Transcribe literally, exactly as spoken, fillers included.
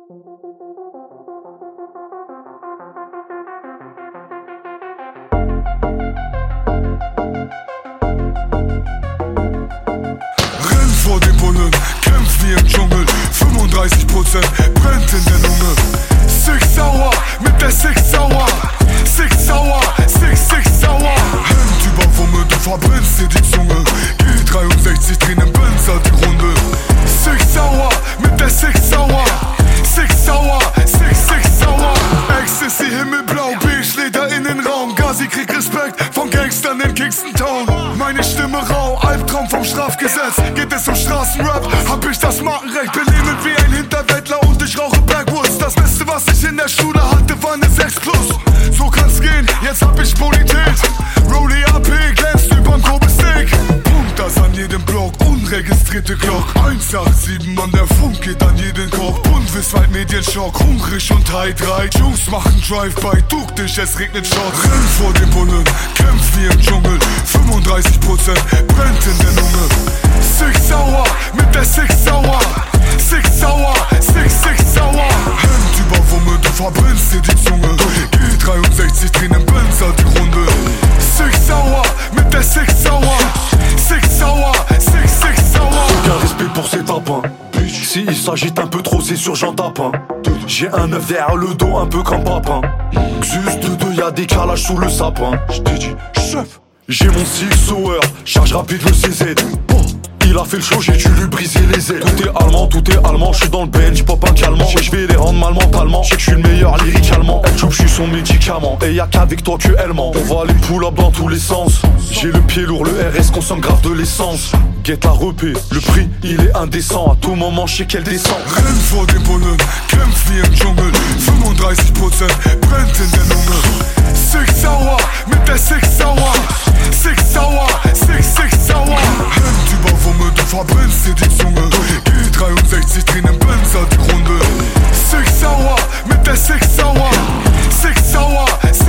Vor den Bullen, kämpft wie im Dschungel, fünfunddreißig Prozent brennt in der Lunge. Six Sauer mit der Six Sauer, Six Sauer, Six, Six Sauer. Hemd über Wumme, du verbrennst dir die Zunge. G dreiundsechzig drehen im Benzer die Runde. Six Sauer mit der Six Sauer, Six Sauer, Six, Six Sauer. Ecstasy, Himmelblau, beige Leder Innenraum. Gazi kriegt Respekt von Gangstern in Kingston Town. Meine Stimme rau, Albtraum vom Strafgesetz. Geht es um Straßenrap, hab ich das Markenrecht. Bin lebend wie ein Hinterwäldler und ich rauche Backwoods. Das Beste, was ich in der Schule hatte, war eine sechs plus. So kann's gehen, jetzt hab ich Bonität. Rolli A P glänzt überm Kobe-Steak. Punkt das an jedem Block, unregistrierte Glock. eins acht sieben, Mann, der Funk geht an jeden Koch. Bundesweit Medienschock, hungrig und heidreit. Jungs machen Drive-by, duck dich, es regnet Shots. Renn vor den Bullen, kämpft wie im Dschungel, fünfunddreißig Prozent brennt in der Lunge. Six Sauer mit der Six Sauer, Six Sauer, Six, Six Sauer. Hemd über Wumme, du verbrennst dir die Zunge. G dreiundsechzig drehen im Benzer die Runde. Six Sauer mit der Six Sauer, Six Sauer, Six, Six Sauer. Aucun respect pour ces tapins. Si il s'agite un peu trop, c'est sûr j'en tape un. J'ai un œuf derrière le dos, un peu comme papin. Xus de deux, y'a des calages sous le sapin. J't'ai dit, chef. J'ai mon six hour, charge rapide le C Z. Il a fait le show, j'ai dû lui briser les ailes. Tout est allemand, tout est allemand, j'suis dans le bench, pop un calmant. Je vais les rendre mal mentalement, j'sais que j'suis le meilleur lyricalement. Elle choupe, j'suis son médicament, et y'a qu'avec toi que elle ment. On va les pull-up dans tous les sens. J'ai le pied lourd, le R S consomme grave de l'essence. Guette la repée, le prix il est indécent. À tout moment j'sais qu'elle descend. Renn vor den Bullen, kämpft wie im Dschungel, fünfunddreißig Prozent brennt in der Lunge. Six Sauer mit der Six Sauer, Six Sauer, Six, Six Sauer. Hemd über Wumme, du verbrennst dir die Zunge. G dreiundsechzig drehen im Benzer die Runde. Six Sauer mit der Six Sauer, Six Sauer,